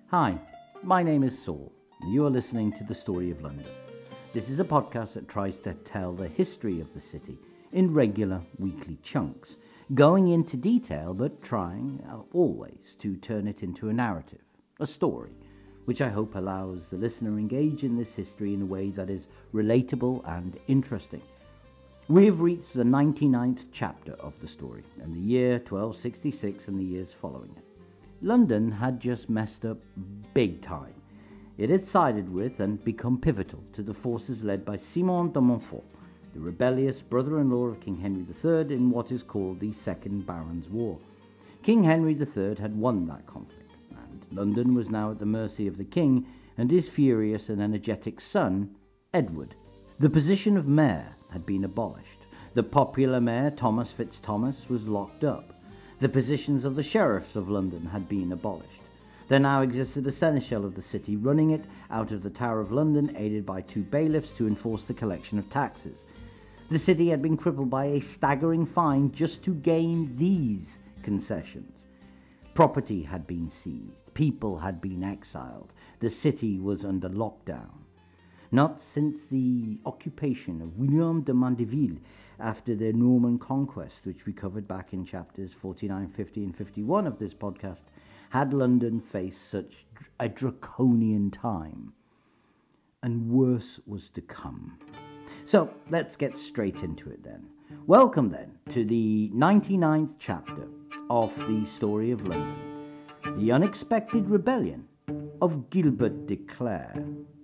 Hi, my name is Saul, and you are listening to The Story of London. This is a podcast that tries to tell the history of the city in regular weekly chunks, going into detail but trying always to turn it into a narrative, a story, which I hope allows the listener engage in this history in a way that is relatable and interesting. We have reached the 99th chapter of the story, and the year 1266 and the years following it. London had just messed up big time. It had sided with and become pivotal to the forces led by Simon de Montfort, the rebellious brother-in-law of King Henry III in what is called the Second Barons' War. King Henry III had won that conflict, and London was now at the mercy of the king and his furious and energetic son, Edward. The position of mayor had been abolished. The popular mayor, Thomas FitzThomas, was locked up. The positions of the sheriffs of London had been abolished. There now existed a seneschal of the city running it out of the Tower of London, aided by 2 bailiffs to enforce the collection of taxes. The city had been crippled by a staggering fine just to gain these concessions. Property had been seized. People had been exiled. The city was under lockdown. Not since the occupation of William de Mandeville after the Norman conquest, which we covered back in chapters 49, 50 and 51 of this podcast, had London faced such a draconian time. And worse was to come. So let's get straight into it then. Welcome then to the 99th chapter of the story of London, the unexpected rebellion of Gilbert de Clare.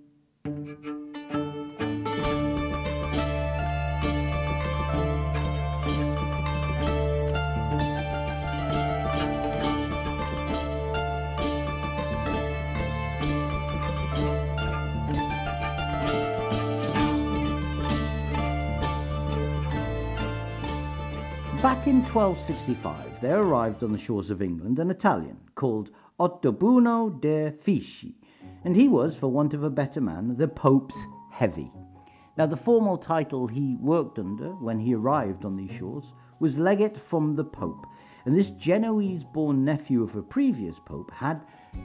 Back in 1265, there arrived on the shores of England an Italian called Ottoboni de' Fisci, and he was, for want of a better man, the Pope's heavy. Now, the formal title he worked under when he arrived on these shores was legate from the Pope, and this Genoese-born nephew of a previous Pope had,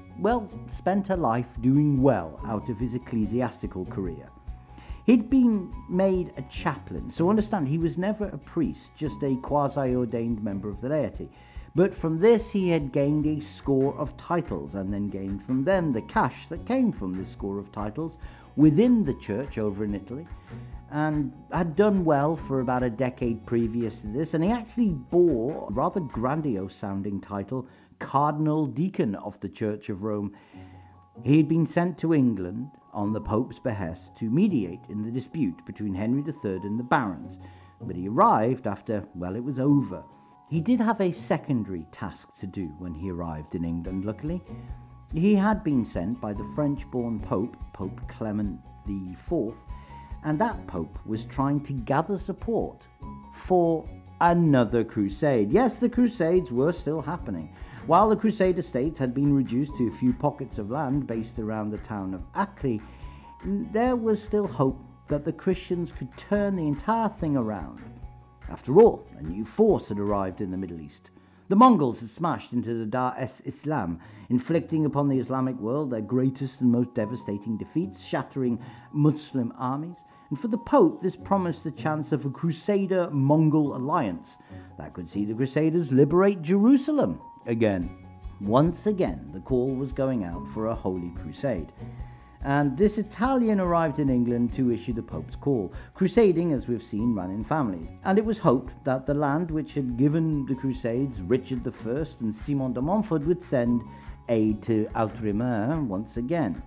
spent a life doing well out of his ecclesiastical career. He'd been made a chaplain, so understand he was never a priest, just a quasi-ordained member of the laity. But from this he had gained a score of titles, and then gained from them the cash that came from this score of titles within the church over in Italy, and had done well for about a decade previous to this, and he actually bore a rather grandiose-sounding title, Cardinal Deacon of the Church of Rome. He had been sent to England on the Pope's behest to mediate in the dispute between Henry III and the barons, but he arrived after, it was over. He did have a secondary task to do when he arrived in England, luckily. He had been sent by the French-born Pope, Pope Clement IV, and that Pope was trying to gather support for another crusade. Yes, the crusades were still happening. While the Crusader states had been reduced to a few pockets of land based around the town of Acre, there was still hope that the Christians could turn the entire thing around. After all, a new force had arrived in the Middle East. The Mongols had smashed into the Dar-es-Islam, inflicting upon the Islamic world their greatest and most devastating defeats, shattering Muslim armies. And for the Pope, this promised the chance of a Crusader-Mongol alliance that could see the Crusaders liberate Jerusalem again. Once again, the call was going out for a holy crusade. And this Italian arrived in England to issue the Pope's call. Crusading, as we've seen, ran in families. And it was hoped that the land which had given the Crusades, Richard I and Simon de Montfort, would send aid to Outremer once again.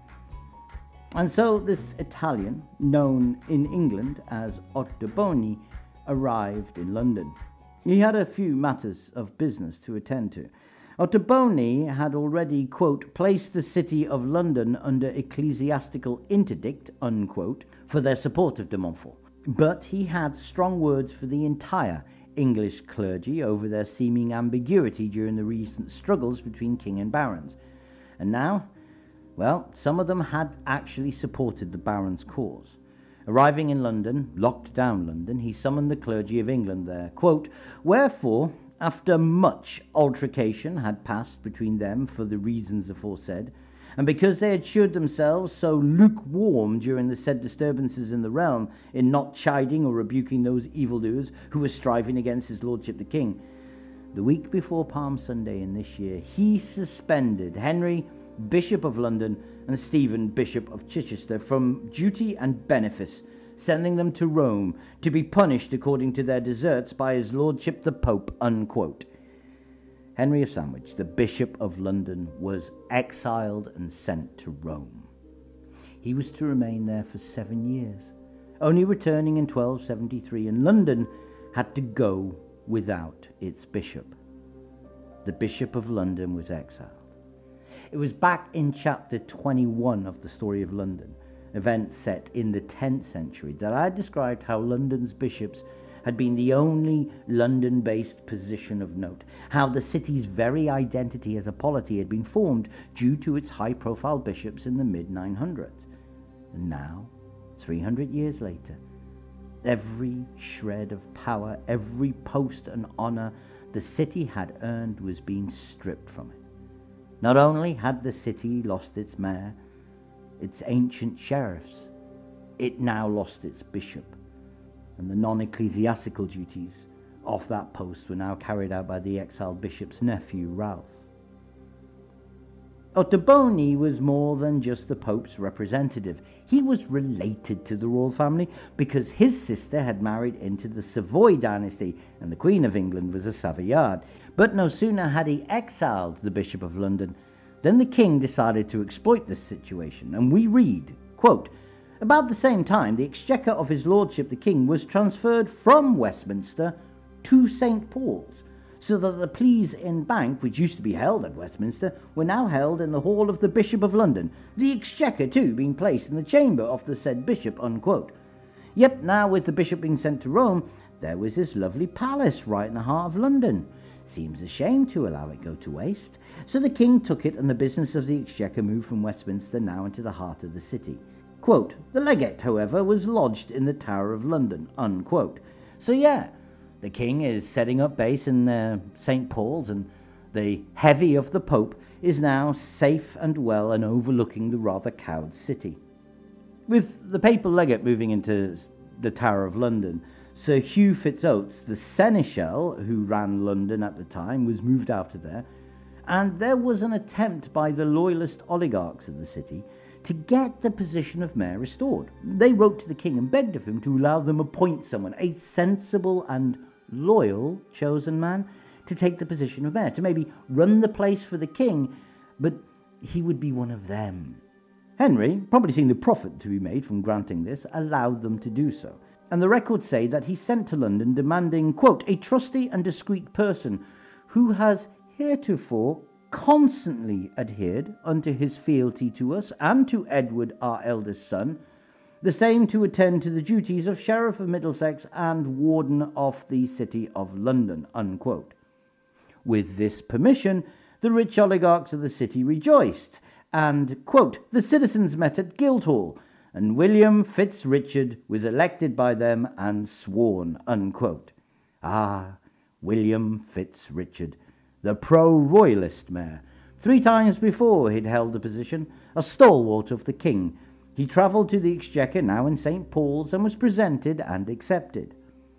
And so this Italian, known in England as Ottoboni, arrived in London. He had a few matters of business to attend to. Ottoboni had already, quote, placed the city of London under ecclesiastical interdict, unquote, for their support of de Montfort. But he had strong words for the entire English clergy over their seeming ambiguity during the recent struggles between king and barons. And now, some of them had actually supported the barons' cause. Arriving in London, locked down London, he summoned the clergy of England there, quote, wherefore, after much altercation had passed between them for the reasons aforesaid, and because they had shewed themselves so lukewarm during the said disturbances in the realm, in not chiding or rebuking those evildoers who were striving against his lordship the king, the week before Palm Sunday in this year, he suspended Henry, Bishop of London, and Stephen, Bishop of Chichester, from duty and benefice, sending them to Rome to be punished according to their deserts by his lordship the Pope, unquote. Henry of Sandwich, the Bishop of London, was exiled and sent to Rome. He was to remain there for 7 years, only returning in 1273, and London had to go without its bishop. The Bishop of London was exiled. It was back in chapter 21 of the Story of London, events set in the 10th century, that I described how London's bishops had been the only London-based position of note, how the city's very identity as a polity had been formed due to its high-profile bishops in the mid-900s. And now, 300 years later, every shred of power, every post and honour the city had earned was being stripped from it. Not only had the city lost its mayor, its ancient sheriffs, it now lost its bishop, and the non-ecclesiastical duties of that post were now carried out by the exiled bishop's nephew, Ralph. Ottoboni was more than just the Pope's representative. He was related to the royal family because his sister had married into the Savoy dynasty, and the Queen of England was a Savoyard. But no sooner had he exiled the Bishop of London than the king decided to exploit this situation, and we read, quote, "About the same time, the exchequer of his lordship the king was transferred from Westminster to St. Paul's, so that the pleas in bank, which used to be held at Westminster, were now held in the hall of the Bishop of London, the exchequer too being placed in the chamber of the said bishop," unquote. Yep, now with the bishop being sent to Rome, there was this lovely palace right in the heart of London. Seems a shame to allow it go to waste. So the king took it, and the business of the exchequer moved from Westminster now into the heart of the city. Quote, "The legate, however, was lodged in the Tower of London," unquote. So yeah, the king is setting up base in St. Paul's, and the heavy of the Pope is now safe and well and overlooking the rather cowed city. With the papal legate moving into the Tower of London, Sir Hugh Fitzoates, the seneschal who ran London at the time, was moved out of there, and there was an attempt by the loyalist oligarchs of the city to get the position of mayor restored. They wrote to the king and begged of him to allow them appoint someone, a sensible and loyal chosen man, to take the position of mayor, to maybe run the place for the king, but he would be one of them. Henry, probably seeing the profit to be made from granting this, allowed them to do so. And the records say that he sent to London demanding, quote, "a trusty and discreet person who has heretofore constantly adhered unto his fealty to us and to Edward our eldest son, the same to attend to the duties of Sheriff of Middlesex and Warden of the City of London," unquote. With this permission, the rich oligarchs of the city rejoiced, and, quote, "the citizens met at Guildhall, and William Fitz-Richard was elected by them and sworn," unquote. Ah, William Fitz-Richard, the pro-royalist mayor. 3 times before he'd held the position, a stalwart of the king. He travelled to the exchequer, now in St. Paul's, and was presented and accepted.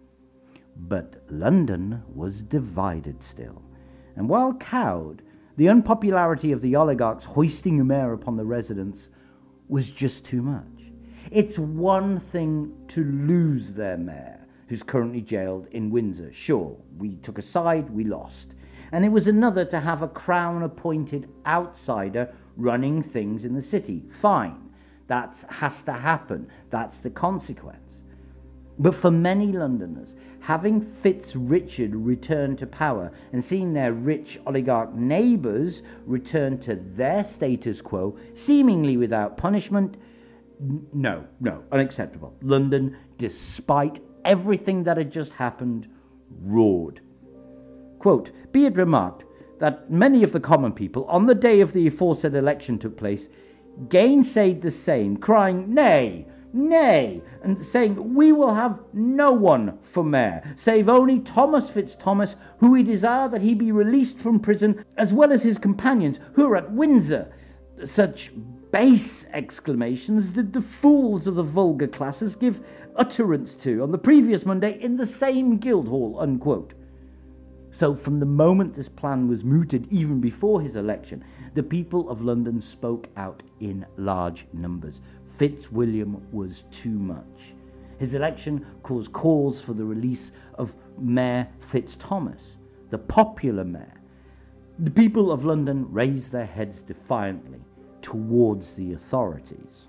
But London was divided still, and while cowed, the unpopularity of the oligarchs hoisting a mayor upon the residents was just too much. It's one thing to lose their mayor, who's currently jailed in Windsor. Sure, we took a side, we lost. And it was another to have a crown-appointed outsider running things in the city. Fine, that has to happen. That's the consequence. But for many Londoners, having Fitz-Richard return to power and seeing their rich oligarch neighbours return to their status quo, seemingly without punishment, no, unacceptable. London, despite everything that had just happened, roared. Quote, "Be it remarked that many of the common people, on the day of the aforesaid election took place, gainsayed the same, crying, Nay, nay, and saying, We will have no one for mayor, save only Thomas Fitz-Thomas, who we desire that he be released from prison, as well as his companions, who are at Windsor." Such base exclamations did the fools of the vulgar classes give utterance to on the previous Monday in the same Guildhall, unquote. So from the moment this plan was mooted, even before his election, the people of London spoke out in large numbers. Fitzwilliam was too much. His election caused calls for the release of Mayor Fitzthomas, the popular mayor. The people of London raised their heads defiantly towards the authorities.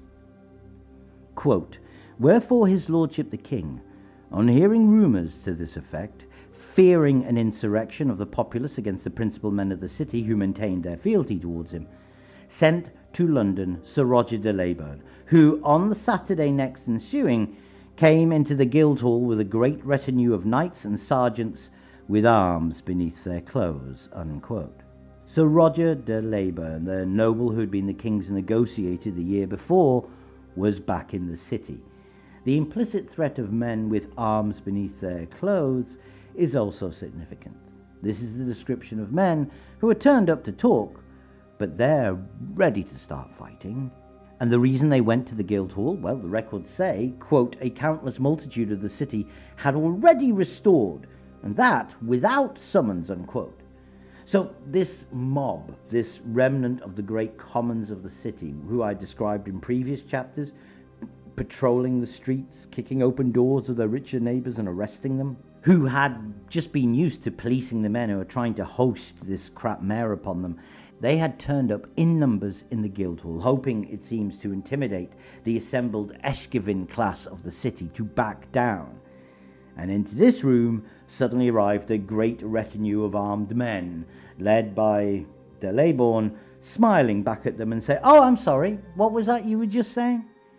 Quote, "Wherefore his lordship the king, on hearing rumours to this effect, fearing an insurrection of the populace against the principal men of the city who maintained their fealty towards him, sent to London Sir Roger de Leyburn, who on the Saturday next ensuing came into the Guildhall with a great retinue of knights and sergeants with arms beneath their clothes," unquote. Sir Roger de Leyburn, the noble who had been the king's negotiator the year before, was back in the city. The implicit threat of men with arms beneath their clothes is also significant. This is the description of men who are turned up to talk, but they're ready to start fighting. And the reason they went to the Guildhall, well, the records say, quote, "A countless multitude of the city had already restored, and that without summons," unquote. So this mob, this remnant of the great commons of the city, who I described in previous chapters, patrolling the streets, kicking open doors of their richer neighbours and arresting them, who had just been used to policing the men who were trying to host this crap mayor upon them, they had turned up in numbers in the Guildhall, hoping, it seems, to intimidate the assembled Eshkivin class of the city to back down. And into this room suddenly arrived a great retinue of armed men, led by de Leyburn, smiling back at them and saying, "Oh, I'm sorry, what was that you were just saying?"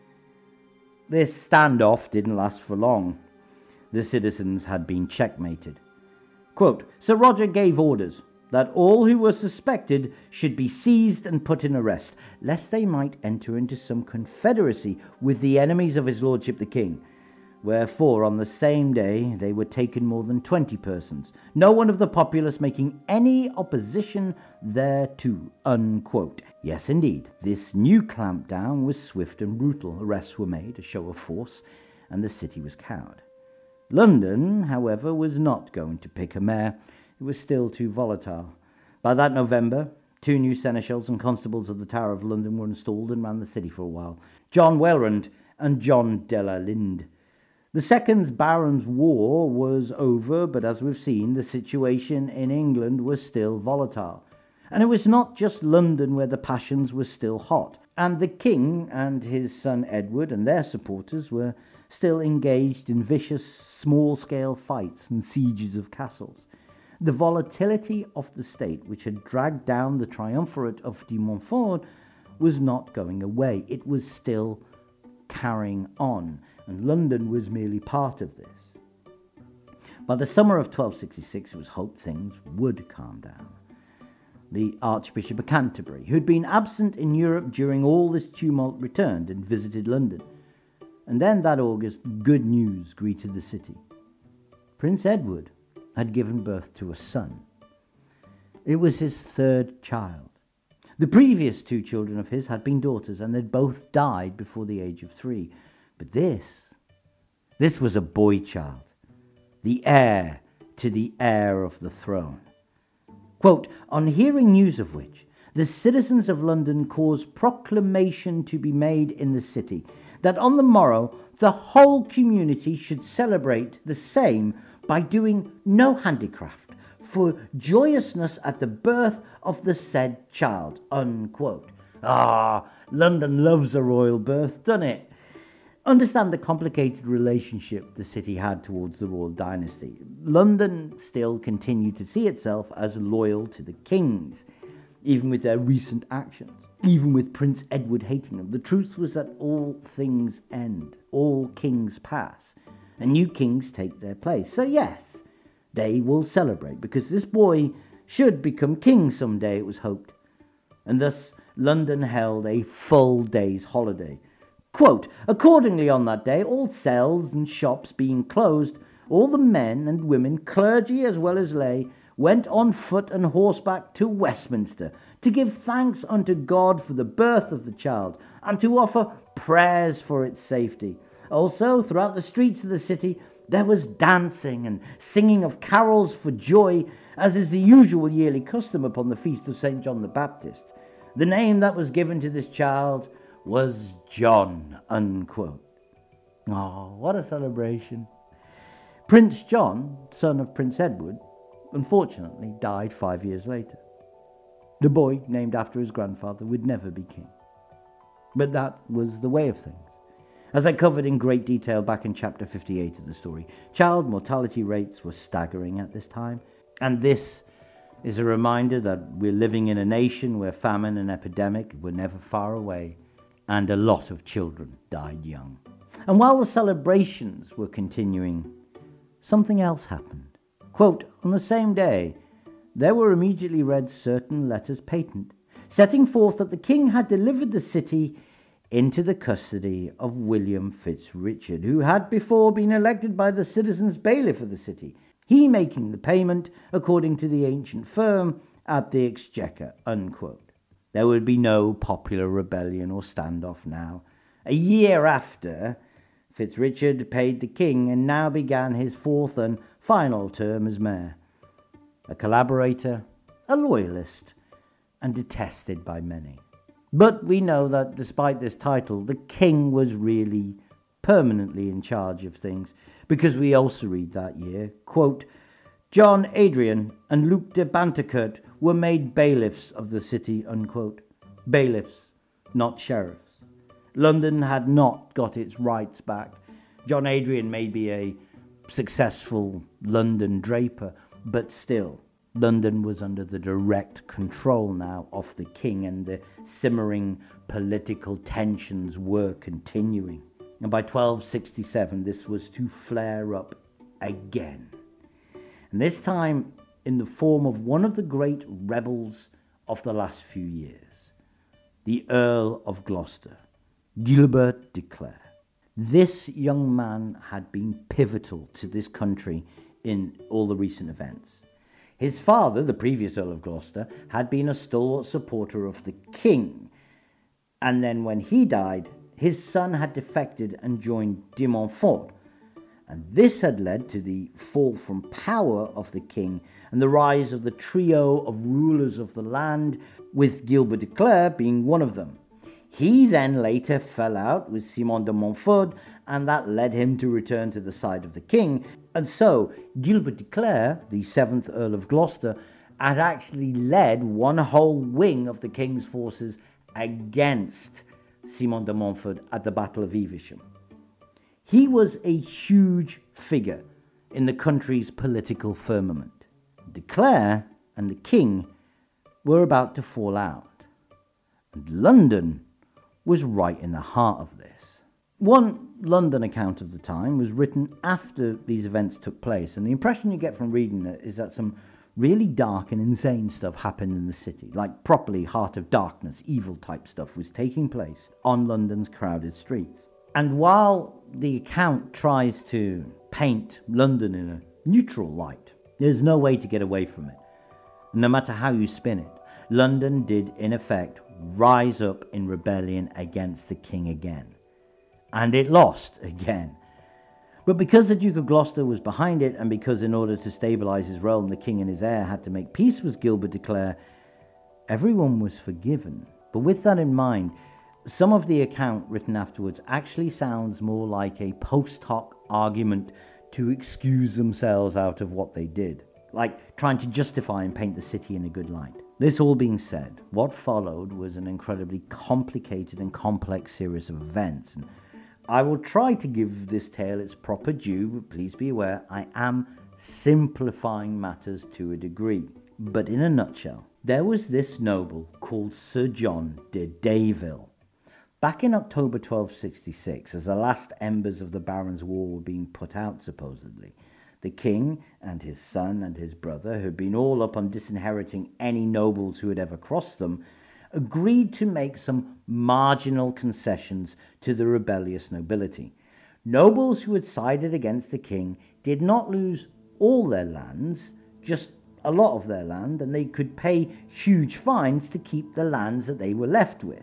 This standoff didn't last for long. The citizens had been checkmated. Quote, "Sir Roger gave orders that all who were suspected should be seized and put in arrest, lest they might enter into some confederacy with the enemies of his lordship the king. Wherefore, on the same day, they were taken more than 20 persons, no one of the populace making any opposition thereto," unquote. Yes, indeed, this new clampdown was swift and brutal. Arrests were made, a show of force, and the city was cowed. London, however, was not going to pick a mayor. It was still too volatile. By that November, 2 new seneschals and constables of the Tower of London were installed and ran the city for a while, John Welrand and John de la Linde. The Second Barons' War was over, but as we've seen, the situation in England was still volatile. And it was not just London where the passions were still hot, and the king and his son Edward and their supporters were still engaged in vicious, small-scale fights and sieges of castles. The volatility of the state, which had dragged down the triumvirate of de Montfort, was not going away. It was still carrying on, and London was merely part of this. By the summer of 1266, it was hoped things would calm down. The Archbishop of Canterbury, who had been absent in Europe during all this tumult, returned and visited London. And then that August, good news greeted the city. Prince Edward had given birth to a son. It was his 3rd child. The previous 2 children of his had been daughters, and they'd both died before the age of 3. But this was a boy child, the heir to the heir of the throne. Quote, "On hearing news of which, the citizens of London caused proclamation to be made in the city, that on the morrow the whole community should celebrate the same by doing no handicraft, for joyousness at the birth of the said child," unquote. London loves a royal birth, doesn't it? Understand the complicated relationship the city had towards the royal dynasty. London still continued to see itself as loyal to the kings, even with their recent actions, even with Prince Edward hating them. The truth was that all things end, all kings pass, and new kings take their place. So yes, they will celebrate, because this boy should become king someday, it was hoped. And thus London held a full day's holiday. Quote, "Accordingly on that day, all cells and shops being closed, all the men and women, clergy as well as lay, went on foot and horseback to Westminster to give thanks unto God for the birth of the child and to offer prayers for its safety. Also, throughout the streets of the city, there was dancing and singing of carols for joy, as is the usual yearly custom upon the feast of St. John the Baptist. The name that was given to this child was John, unquote. Oh, what a celebration. Prince John, son of Prince Edward, unfortunately died 5 years later. The boy, named after his grandfather, would never be king. But that was the way of things. As I covered in great detail back in chapter 58 of the story, child mortality rates were staggering at this time. And this is a reminder that we're living in a nation where famine and epidemic were never far away, and a lot of children died young. And while the celebrations were continuing, something else happened. Quote, on the same day, there were immediately read certain letters patent, setting forth that the king had delivered the city into the custody of William Fitz-Richard, who had before been elected by the citizens bailiff of the city, he making the payment according to the ancient firm at the exchequer, unquote. There would be no popular rebellion or standoff now. A year after, Fitz-Richard paid the king and now began his fourth and final term as mayor. A collaborator, a loyalist, and detested by many. But we know that despite this title, the king was really permanently in charge of things, because we also read that year, quote, John Adrian and Luke de Bantercourt were made bailiffs of the city, unquote. Bailiffs, not sheriffs. London had not got its rights back. John Adrian may be a successful London draper, but still, London was under the direct control now of the king, and the simmering political tensions were continuing. And by 1267, this was to flare up again. And this time in the form of one of the great rebels of the last few years, the Earl of Gloucester, Gilbert de Clare. This young man had been pivotal to this country in all the recent events. His father, the previous Earl of Gloucester, had been a stalwart supporter of the king. And then when he died, his son had defected and joined de Montfort. And this had led to the fall from power of the king and the rise of the trio of rulers of the land, with Gilbert de Clare being one of them. He then later fell out with Simon de Montfort, and that led him to return to the side of the king. And so Gilbert de Clare, the 7th Earl of Gloucester, had actually led one whole wing of the king's forces against Simon de Montfort at the Battle of Evesham. He was a huge figure in the country's political firmament. De Clare and the king were about to fall out, and London was right in the heart of this. One London account of the time was written after these events took place, and the impression you get from reading it is that some really dark and insane stuff happened in the city, like properly heart of darkness, evil type stuff was taking place on London's crowded streets. And while the account tries to paint London in a neutral light, there's no way to get away from it. No matter how you spin it, London did in effect rise up in rebellion against the king again. And it lost again. But because the Duke of Gloucester was behind it, and because in order to stabilise his realm the king and his heir had to make peace with Gilbert de Clare, everyone was forgiven. But with that in mind, some of the account written afterwards actually sounds more like a post hoc argument to excuse themselves out of what they did, like trying to justify and paint the city in a good light. This all being said, what followed was an incredibly complicated and complex series of events, and I will try to give this tale its proper due, but please be aware I am simplifying matters to a degree. But in a nutshell, there was this noble called Sir John de Deyville. Back in October 1266, as the last embers of the Barons' War were being put out supposedly, the king and his son and his brother, who had been all up on disinheriting any nobles who had ever crossed them, agreed to make some marginal concessions to the rebellious nobility. Nobles who had sided against the king did not lose all their lands, just a lot of their land, and they could pay huge fines to keep the lands that they were left with.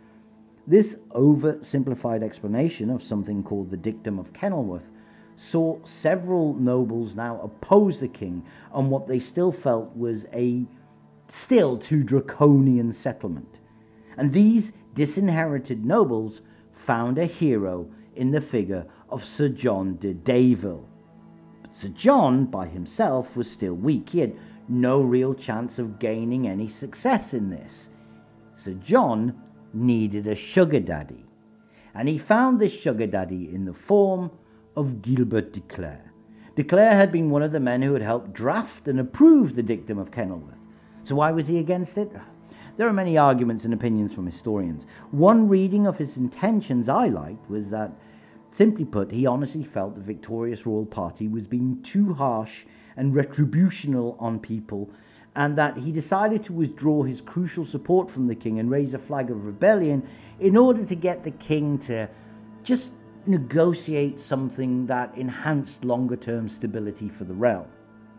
This oversimplified explanation of something called the Dictum of Kenilworth saw several nobles now oppose the king on what they still felt was a still too draconian settlement. And these disinherited nobles found a hero in the figure of Sir John de Daville. But Sir John, by himself, was still weak. He had no real chance of gaining any success in this. Sir John needed a sugar daddy, and he found this sugar daddy in the form of Gilbert de Clare. De Clare had been one of the men who had helped draft and approve the Dictum of Kenilworth. So why was he against it? There are many arguments and opinions from historians. One reading of his intentions I liked was that, simply put, he honestly felt the victorious royal party was being too harsh and retributional on people, and that he decided to withdraw his crucial support from the king and raise a flag of rebellion in order to get the king to just negotiate something that enhanced longer-term stability for the realm.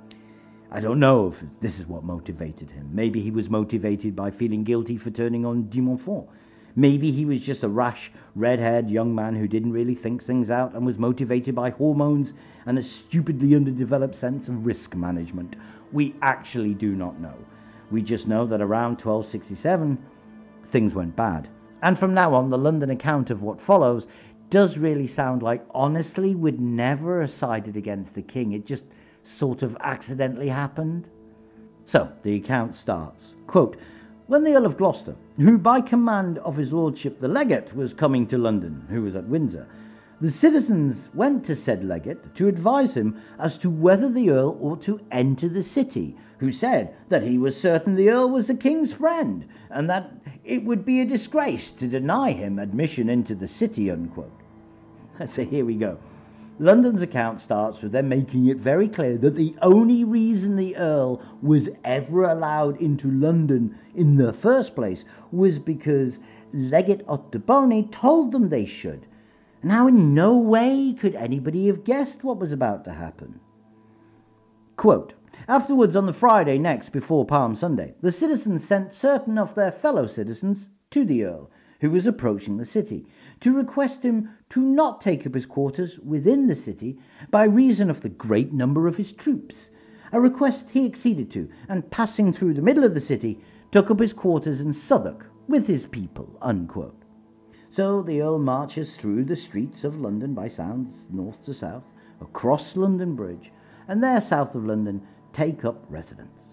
I don't know if this is what motivated him. Maybe he was motivated by feeling guilty for turning on de Montfort. Maybe he was just a rash, red-haired young man who didn't really think things out and was motivated by hormones and a stupidly underdeveloped sense of risk management. We actually do not know. We just know that around 1267, things went bad. And from now on, the London account of what follows does really sound like, honestly, we'd never have sided against the king. It just sort of accidentally happened. So, the account starts, quote, "When the Earl of Gloucester, who by command of his lordship the legate was coming to London, who was at Windsor, the citizens went to said legate to advise him as to whether the earl ought to enter the city, who said that he was certain the earl was the king's friend, and that it would be a disgrace to deny him admission into the city," unquote. So here we go. London's account starts with them making it very clear that the only reason the Earl was ever allowed into London in the first place was because Legate Ottoboni told them they should. Now in no way could anybody have guessed what was about to happen. Quote, "Afterwards, on the Friday next before Palm Sunday, the citizens sent certain of their fellow citizens to the Earl, who was approaching the city, to request him to not take up his quarters within the city by reason of the great number of his troops, a request he acceded to, and passing through the middle of the city, took up his quarters in Southwark with his people," unquote. So the Earl marches through the streets of London by sounds north to south, across London Bridge, and there south of London take up residence.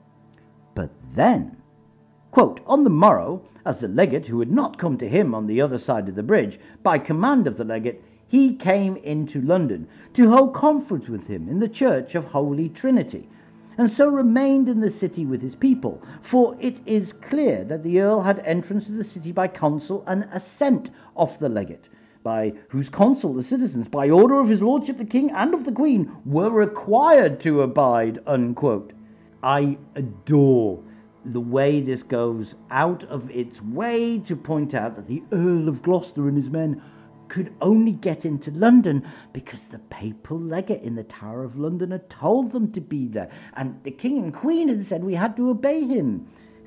But then, quote, "On the morrow, as the legate, who had not come to him on the other side of the bridge, by command of the legate, he came into London to hold conference with him in the church of Holy Trinity, and so remained in the city with his people. For it is clear that the Earl had entrance to the city by counsel and assent of the legate, by whose counsel the citizens, by order of his lordship the king and of the queen, were required to abide," unquote. I adore the way this goes out of its way to point out that the Earl of Gloucester and his men could only get into London because the papal legate in the Tower of London had told them to be there, and the king and queen had said we had to obey him.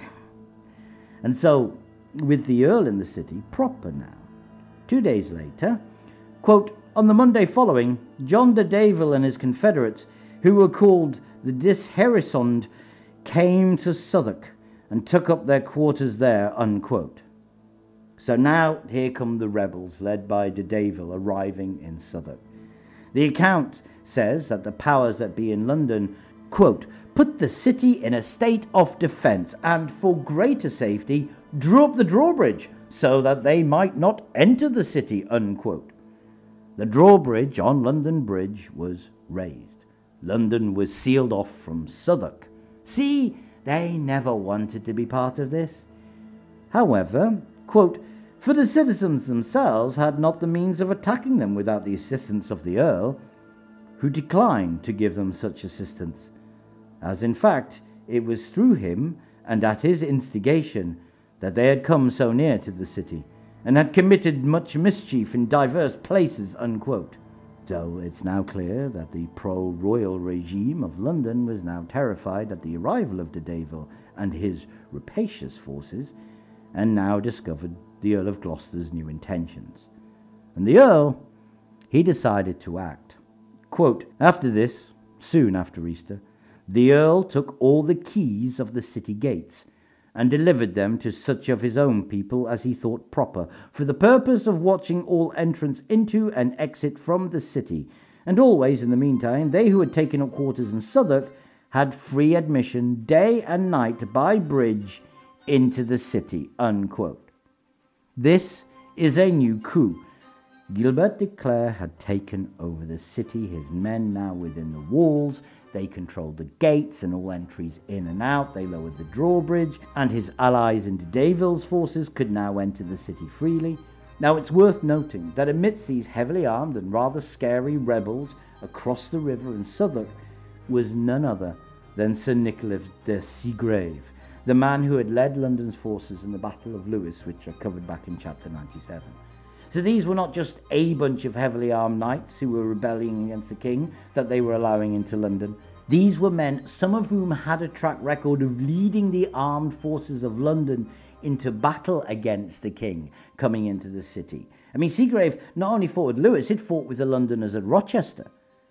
And so, with the Earl in the city proper now, 2 days later, quote, "On the Monday following, John de Daville and his confederates, who were called the Disherisond, came to Southwark and took up their quarters there," unquote. So now here come the rebels led by de Daville arriving in Southwark. The account says that the powers that be in London, quote, "put the city in a state of defence and for greater safety drew up the drawbridge so that they might not enter the city," unquote. The drawbridge on London Bridge was raised. London was sealed off from Southwark. See, they never wanted to be part of this. However, quote, "for the citizens themselves had not the means of attacking them without the assistance of the Earl, who declined to give them such assistance, as in fact it was through him and at his instigation that they had come so near to the city, and had committed much mischief in divers places," unquote. So it's now clear that the pro-royal regime of London was now terrified at the arrival of de Deville and his rapacious forces, and now discovered the Earl of Gloucester's new intentions. And the Earl, he decided to act. Quote, after this, soon after Easter, the Earl took all the keys of the city gates, and delivered them to such of his own people as he thought proper, for the purpose of watching all entrance into and exit from the city. And always, in the meantime, they who had taken up quarters in Southwark had free admission day and night by bridge into the city. Unquote. This is a new coup. Gilbert de Clare had taken over the city, his men now within the walls. They controlled the gates and all entries in and out. They lowered the drawbridge, and his allies in de Deville's forces could now enter the city freely. Now it's worth noting that amidst these heavily armed and rather scary rebels across the river in Southwark was none other than Sir Nicholas de Seagrave, the man who had led London's forces in the Battle of Lewes, which I covered back in chapter 97. So these were not just a bunch of heavily armed knights who were rebelling against the king that they were allowing into London. These were men, some of whom had a track record of leading the armed forces of London into battle against the king coming into the city. I mean, Seagrave not only fought with Lewis, he'd fought with the Londoners at Rochester.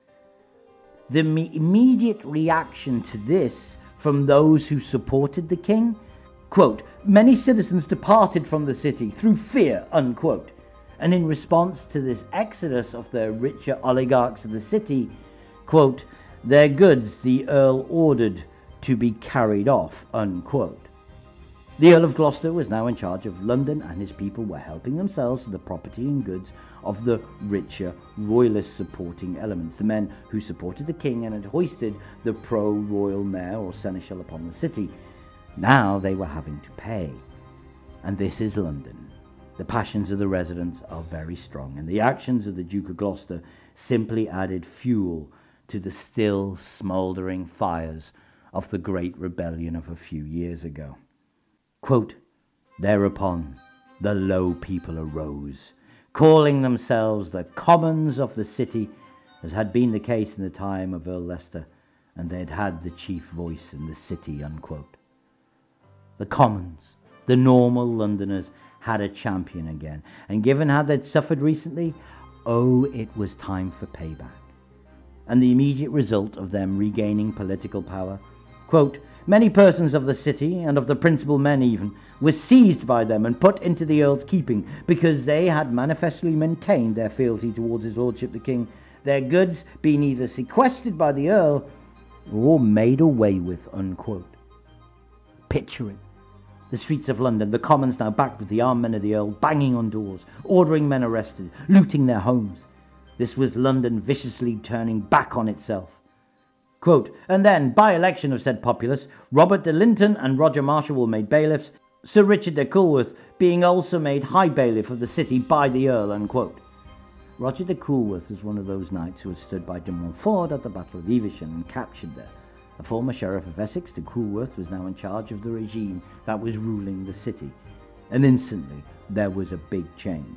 The immediate reaction to this from those who supported the king, quote, many citizens departed from the city through fear, unquote. And in response to this exodus of the richer oligarchs of the city, quote, their goods the Earl ordered to be carried off, unquote. The Earl of Gloucester was now in charge of London, and his people were helping themselves to the property and goods of the richer royalist supporting elements, the men who supported the king and had hoisted the pro-royal mayor or seneschal upon the city. Now they were having to pay. And this is London. The passions of the residents are very strong, and the actions of the Duke of Gloucester simply added fuel to the still smouldering fires of the great rebellion of a few years ago. Quote, thereupon the low people arose, calling themselves the commons of the city, as had been the case in the time of Earl Leicester, and they had had the chief voice in the city, unquote. The commons, the normal Londoners, had a champion again, and given how they'd suffered recently, it was time for payback. And the immediate result of them regaining political power, quote, many persons of the city, and of the principal men even, were seized by them and put into the Earl's keeping, because they had manifestly maintained their fealty towards his lordship the king, their goods being either sequestered by the Earl or made away with, unquote. Picture it. The streets of London, the commons now backed with the armed men of the Earl, banging on doors, ordering men arrested, looting their homes. This was London viciously turning back on itself. Quote, and then, by election of said populace, Robert de Linton and Roger Marshall were made bailiffs, Sir Richard de Coolworth being also made high bailiff of the city by the Earl, unquote. Roger de Coolworth was one of those knights who had stood by de Montfort at the Battle of Evesham and captured there. A former sheriff of Essex, de Coolworth was now in charge of the regime that was ruling the city, and instantly there was a big change.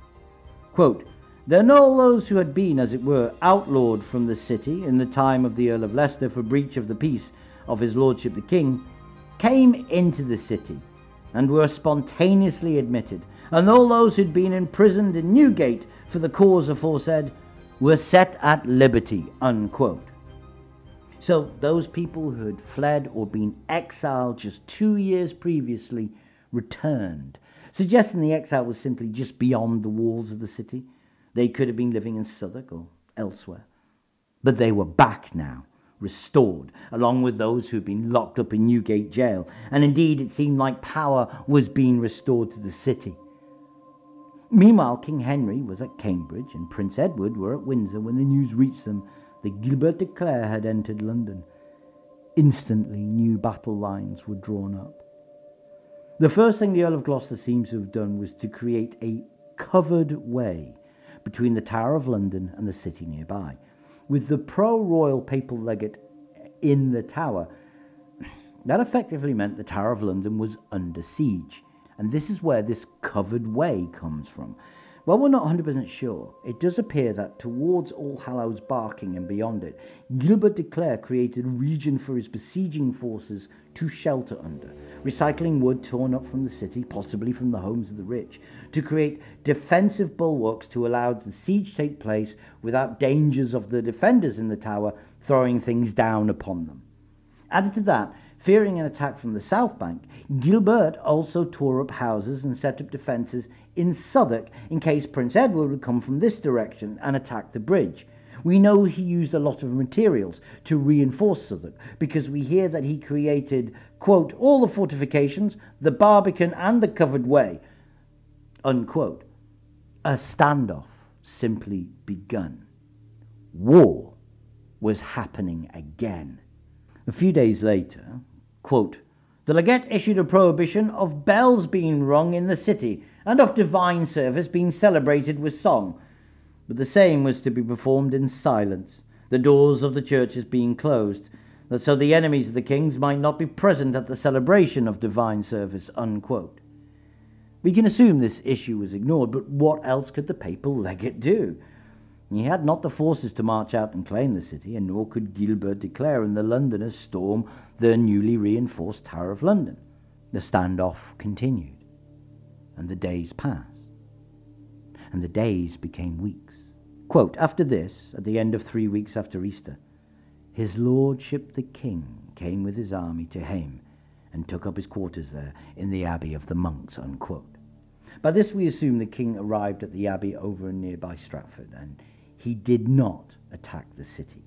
Quote, then all those who had been, as it were, outlawed from the city in the time of the Earl of Leicester for breach of the peace of his lordship the king, came into the city and were spontaneously admitted, and all those who had been imprisoned in Newgate for the cause aforesaid were set at liberty, unquote. So those people who had fled or been exiled just 2 years previously returned, suggesting the exile was simply just beyond the walls of the city. They could have been living in Southwark or elsewhere. But they were back now, restored, along with those who had been locked up in Newgate jail. And indeed, it seemed like power was being restored to the city. Meanwhile, King Henry was at Cambridge and Prince Edward were at Windsor when the news reached them that Gilbert de Clare had entered London. Instantly, new battle lines were drawn up. The first thing the Earl of Gloucester seems to have done was to create a covered way between the Tower of London and the city nearby. With the pro-royal papal legate in the Tower, that effectively meant the Tower of London was under siege. And this is where this covered way comes from. While we're not 100% sure, it does appear that towards All Hallows Barking and beyond it, Gilbert de Clare created a region for his besieging forces to shelter under, recycling wood torn up from the city, possibly from the homes of the rich, to create defensive bulwarks to allow the siege take place without dangers of the defenders in the tower throwing things down upon them. Added to that, fearing an attack from the south bank, Gilbert also tore up houses and set up defences in Southwark in case Prince Edward would come from this direction and attack the bridge. We know he used a lot of materials to reinforce Southwark because we hear that he created, quote, all the fortifications, the Barbican and the covered way, unquote. A standoff simply begun. War was happening again. A few days later, quote, the legate issued a prohibition of bells being rung in the city and of divine service being celebrated with song, but the same was to be performed in silence, the doors of the churches being closed, that so the enemies of the kings might not be present at the celebration of divine service, unquote. We can assume this issue was ignored, but what else could the papal legate do? He had not the forces to march out and claim the city, and nor could Gilbert de Clare and the Londoners storm the newly reinforced Tower of London. The standoff continued, and the days passed, and the days became weeks. Quote, after this, at the end of 3 weeks after Easter, his lordship the king came with his army to Haim, and took up his quarters there in the abbey of the monks, unquote. By this we assume the king arrived at the abbey over and nearby Stratford, and he did not attack the city.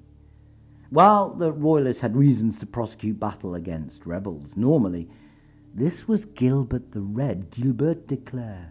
While the royalists had reasons to prosecute battle against rebels, normally, this was Gilbert the Red, Gilbert de Clare.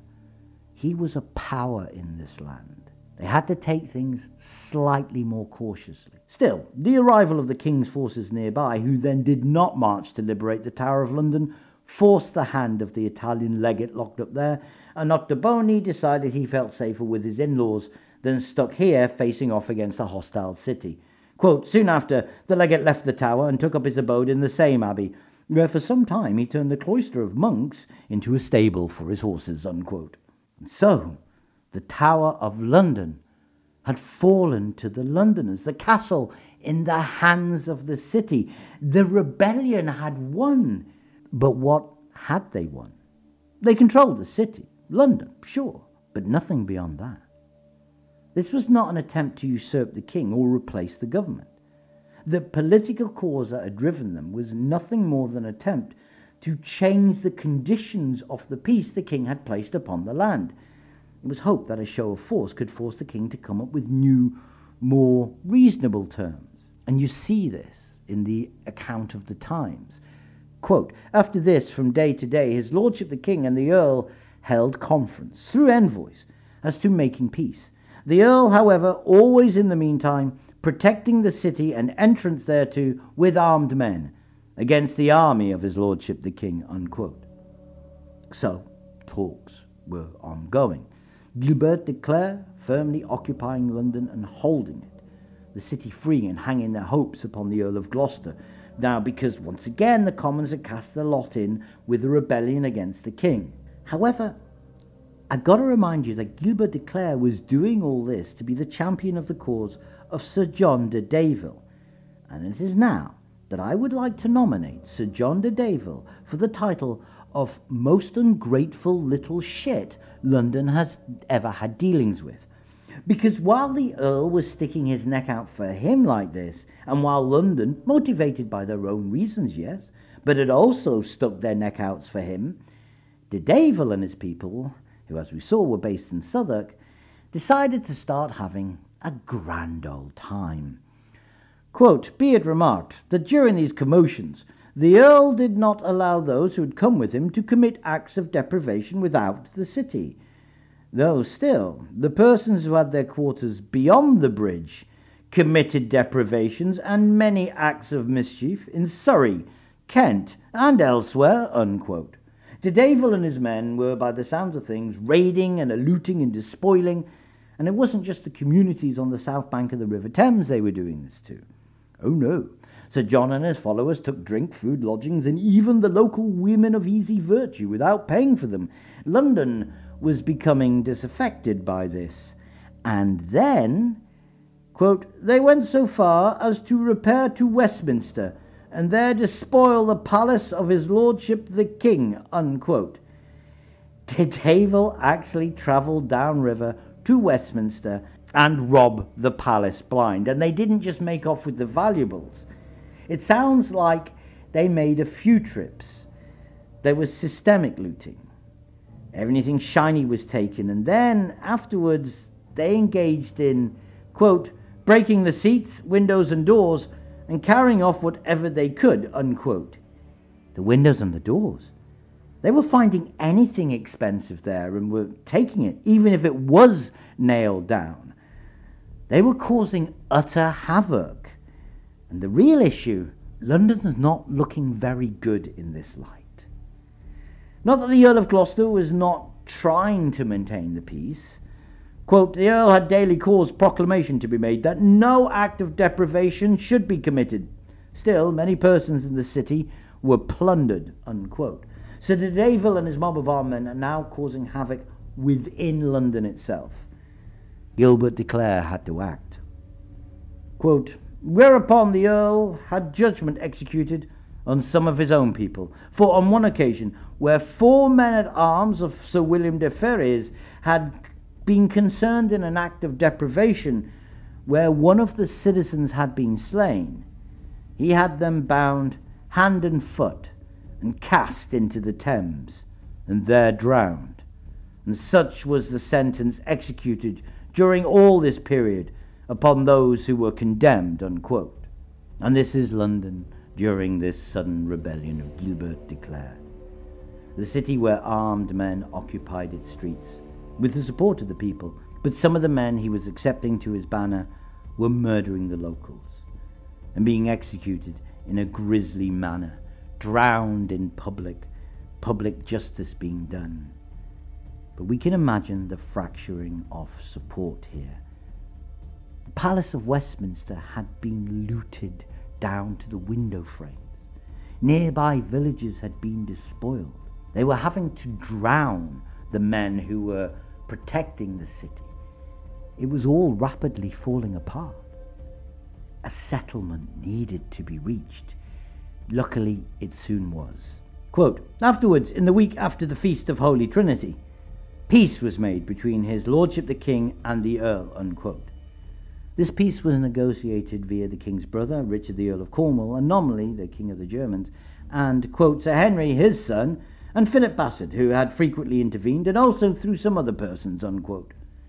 He was a power in this land. They had to take things slightly more cautiously. Still, the arrival of the king's forces nearby, who then did not march to liberate the Tower of London, forced the hand of the Italian legate locked up there, and Ottoboni decided he felt safer with his in-laws than stuck here facing off against a hostile city. Quote, soon after, the legate left the tower and took up his abode in the same abbey, where for some time he turned the cloister of monks into a stable for his horses, unquote. And so, the Tower of London had fallen to the Londoners, the castle in the hands of the city. The rebellion had won. But what had they won? They controlled the city, London, sure, but nothing beyond that. This was not an attempt to usurp the king or replace the government. The political cause that had driven them was nothing more than an attempt to change the conditions of the peace the king had placed upon the land. It was hoped that a show of force could force the king to come up with new, more reasonable terms. And you see this in the account of the Times. Quote, after this, from day to day, his lordship the king and the earl held conference, through envoys, as to making peace. The earl, however, always in the meantime, protecting the city and entrance thereto with armed men, against the army of his lordship the king, unquote. So, talks were ongoing. Gilbert de Clare firmly occupying London and holding it, the city free and hanging their hopes upon the Earl of Gloucester, now because once again the Commons had cast their lot in with a rebellion against the king. However, I've got to remind you that Gilbert de Clare was doing all this to be the champion of the cause of Sir John de Davil, and it is now that I would like to nominate Sir John de Davil for the title of most ungrateful little shit London has ever had dealings with. Because while the Earl was sticking his neck out for him like this, and while London, motivated by their own reasons, yes, but had also stuck their neck outs for him, de Davil and his people, who as we saw were based in Southwark, decided to start having a grand old time. Quote, be it remarked that during these commotions, the Earl did not allow those who had come with him to commit acts of deprivation without the city, though still the persons who had their quarters beyond the bridge committed deprivations and many acts of mischief in Surrey, Kent, and elsewhere, unquote. De Davil and his men were, by the sounds of things, raiding and looting and despoiling, and it wasn't just the communities on the south bank of the River Thames they were doing this to. Oh no, Sir John and his followers took drink, food, lodgings, and even the local women of easy virtue without paying for them. London was becoming disaffected by this, and then, quote, they went so far as to repair to Westminster, and there despoil the palace of his lordship the king, unquote. Didhavel actually travelled downriver to Westminster and rob the palace blind, and they didn't just make off with the valuables. It sounds like they made a few trips. There was systemic looting. Everything shiny was taken, and then afterwards they engaged in, quote, breaking the seats, windows and doors, and carrying off whatever they could, unquote. The windows and the doors. They were finding anything expensive there and were taking it, even if it was nailed down. They were causing utter havoc. And the real issue, London's not looking very good in this light. Not that the Earl of Gloucester was not trying to maintain the peace. Quote, the Earl had daily caused proclamation to be made that no act of deprivation should be committed. Still, many persons in the city were plundered, unquote. So Didhavel and his mob of armed men are now causing havoc within London itself. Gilbert de Clare had to act. Quote, whereupon the Earl had judgment executed on some of his own people. For on one occasion, where 4 men-at-arms of Sir William de Ferrers had been concerned in an act of deprivation, where one of the citizens had been slain, he had them bound hand and foot, and cast into the Thames, and there drowned. And such was the sentence executed during all this period upon those who were condemned, unquote. And this is London during this sudden rebellion of Gilbert de Clare, the city where armed men occupied its streets, with the support of the people, but some of the men he was accepting to his banner were murdering the locals, and being executed in a grisly manner, drowned in public justice being done. But we can imagine the fracturing of support here. The Palace of Westminster had been looted down to the window frames. Nearby villages had been despoiled. They were having to drown the men who were protecting the city. It was all rapidly falling apart. A settlement needed to be reached. Luckily, it soon was. Quote, afterwards, in the week after the Feast of Holy Trinity, peace was made between his lordship the king and the earl, unquote. This peace was negotiated via the king's brother, Richard the Earl of Cornwall, and nominally the king of the Germans, and, quote, Sir Henry, his son, and Philip Bassett, who had frequently intervened, and also through some other persons, unquote.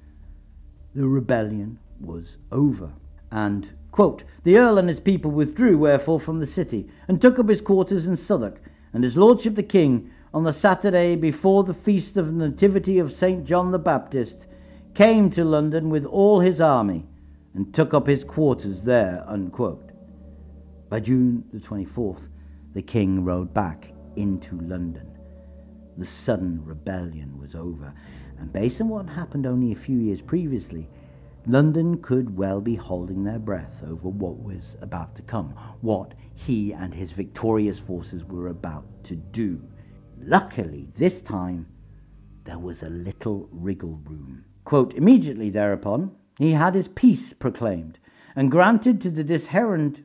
The rebellion was over, and, quote, the earl and his people withdrew wherefore from the city, and took up his quarters in Southwark, and his lordship the king, on the Saturday before the feast of the Nativity of St. John the Baptist, came to London with all his army, and took up his quarters there, unquote. By June the 24th, the king rode back into London. The sudden rebellion was over, and based on what happened only a few years previously, London could well be holding their breath over what was about to come, what he and his victorious forces were about to do. Luckily, this time, there was a little wriggle room. Quote, immediately thereupon, he had his peace proclaimed, and granted to the disherenced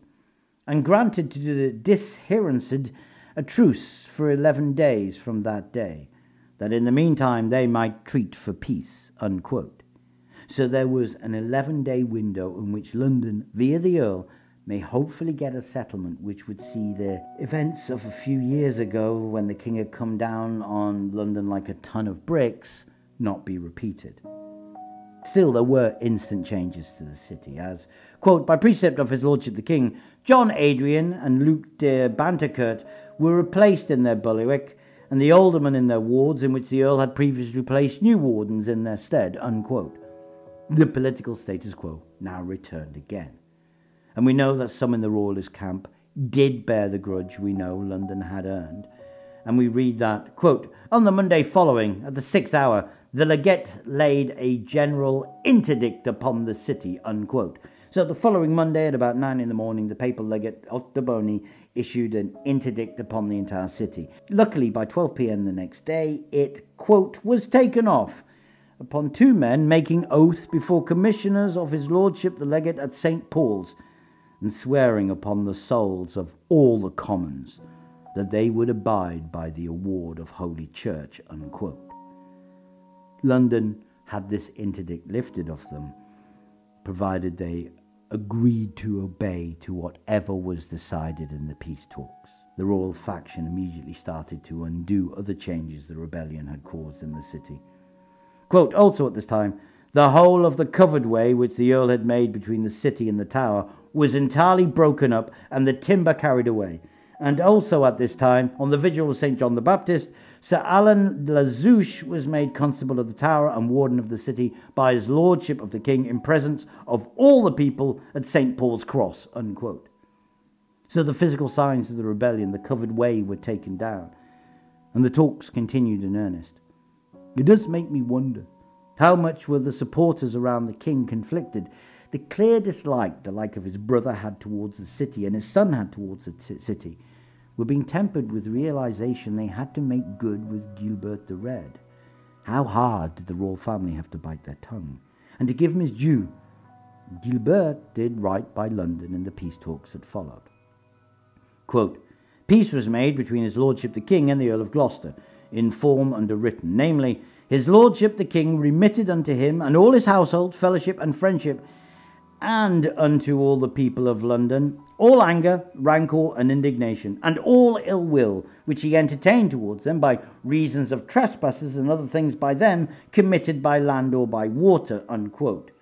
a truce for 11 days from that day, that in the meantime they might treat for peace, unquote. So there was an 11-day window in which London, via the Earl, may hopefully get a settlement which would see the events of a few years ago when the king had come down on London like a ton of bricks not be repeated. Still, there were instant changes to the city, as, quote, by precept of his lordship the king, John Adrian and Luke de Bantercourt were replaced in their bailiwick, and the aldermen in their wards, in which the earl had previously placed new wardens in their stead, unquote. The political status quo now returned again. And we know that some in the royalist camp did bear the grudge we know London had earned. And we read that, quote, on the Monday following, at the 6th hour, the legate laid a general interdict upon the city, unquote. So the following Monday at about 9 in the morning, the papal legate Ottoboni issued an interdict upon the entire city. Luckily, by 12 p.m. the next day, it, quote, was taken off upon two men making oath before commissioners of his lordship the legate at St. Paul's, and swearing upon the souls of all the commons that they would abide by the award of Holy Church, unquote. London had this interdict lifted off them, provided they agreed to obey to whatever was decided in the peace talks. The royal faction immediately started to undo other changes the rebellion had caused in the city. Quote, also at this time, the whole of the covered way which the Earl had made between the city and the Tower was entirely broken up and the timber carried away. And also at this time, on the vigil of St. John the Baptist, Sir Alan Lazouche was made constable of the Tower and warden of the city by his lordship of the king in presence of all the people at St. Paul's Cross, unquote. So the physical signs of the rebellion, the covered way, were taken down, and the talks continued in earnest. It does make me wonder, how much were the supporters around the king conflicted? The clear dislike the like of his brother had towards the city and his son had towards the city were being tempered with the realization they had to make good with Gilbert the Red. How hard did the royal family have to bite their tongue? And to give him his due, Gilbert did right by London in the peace talks that followed. Quote, peace was made between his lordship the king and the Earl of Gloucester, in form underwritten, namely, his lordship the king remitted unto him and all his household, fellowship and friendship, and unto all the people of London, all anger, rancour, and indignation, and all ill will, which he entertained towards them by reasons of trespasses and other things by them committed by land or by water, unquote.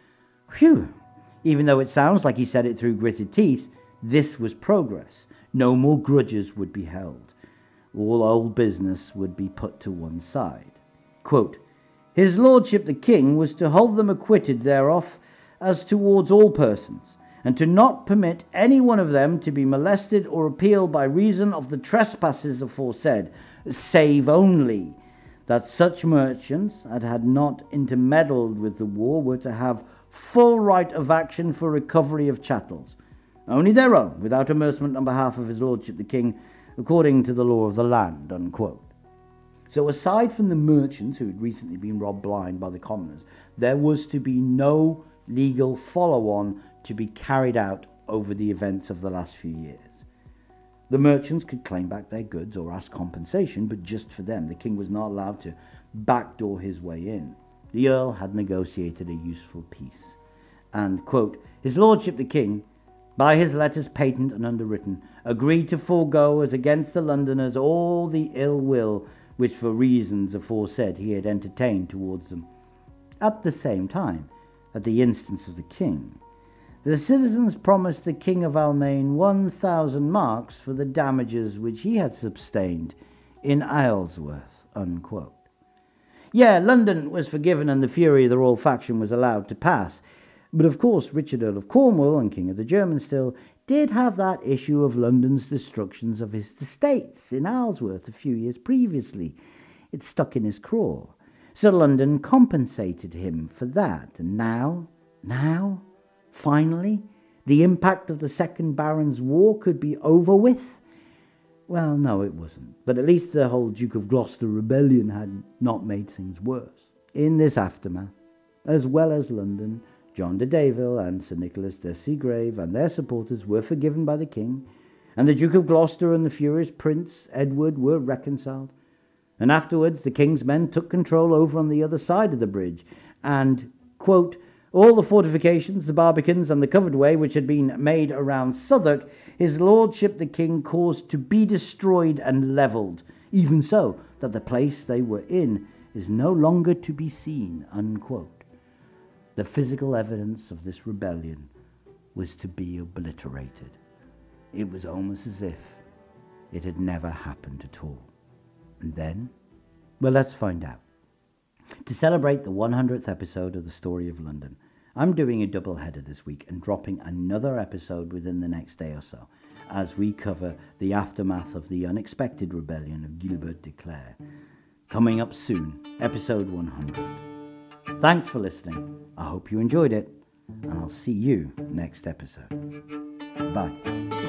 Phew! Even though it sounds like he said it through gritted teeth, this was progress. No more grudges would be held. All old business would be put to one side. Quote, his lordship the king was to hold them acquitted thereof as towards all persons, and to not permit any one of them to be molested or appealed by reason of the trespasses aforesaid, save only that such merchants as had not intermeddled with the war were to have full right of action for recovery of chattels, only their own, without amercement on behalf of his lordship the king, according to the law of the land, unquote. So aside from the merchants who had recently been robbed blind by the commoners, there was to be no legal follow-on to be carried out over the events of the last few years. The merchants could claim back their goods or ask compensation, but just for them. The king was not allowed to backdoor his way in. The Earl had negotiated a useful peace, and, quote, his lordship the king, by his letters patent and underwritten, agreed to forego as against the Londoners all the ill will which for reasons aforesaid he had entertained towards them. At the same time, at the instance of the king, the citizens promised the King of Almaine 1,000 marks for the damages which he had sustained in Isleworth, unquote. Yeah, London was forgiven and the fury of the royal faction was allowed to pass. But of course, Richard Earl of Cornwall, and King of the Germans still, did have that issue of London's destructions of his estates in Isleworth a few years previously. It stuck in his craw. So London compensated him for that. And now, finally, the impact of the Second Barons' War could be over with? Well, no, it wasn't. But at least the whole Duke of Gloucester rebellion had not made things worse. In this aftermath, as well as London, John de Deville and Sir Nicholas de Seagrave and their supporters were forgiven by the king, and the Duke of Gloucester and the furious Prince Edward were reconciled. And afterwards the king's men took control over on the other side of the bridge, and, quote, all the fortifications, the Barbicans, and the covered way which had been made around Southwark, his lordship the king caused to be destroyed and levelled, even so that the place they were in is no longer to be seen, unquote. The physical evidence of this rebellion was to be obliterated. It was almost as if it had never happened at all. And then? Well, let's find out. To celebrate the 100th episode of The Story of London, I'm doing a double-header this week and dropping another episode within the next day or so, as we cover the aftermath of the unexpected rebellion of Gilbert de Clare. Coming up soon, episode 100. Thanks for listening. I hope you enjoyed it. and I'll see you next episode. Bye.